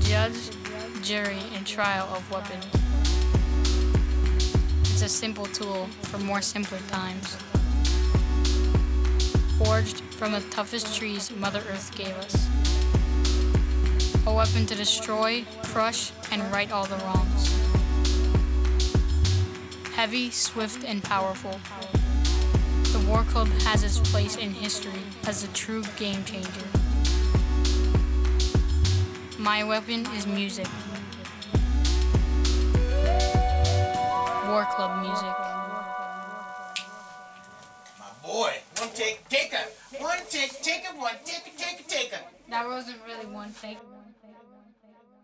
judge, jury, and trial of weapons. It's a simple tool for more simpler times. Forged from the toughest trees Mother Earth gave us. A weapon to destroy, crush, and right all the wrongs. Heavy, swift, and powerful. The War Club has its place in history as a true game changer. My weapon is music. War Club music. My boy, one take, take a. One take, take a, one take a, take a, take a. That wasn't really one take.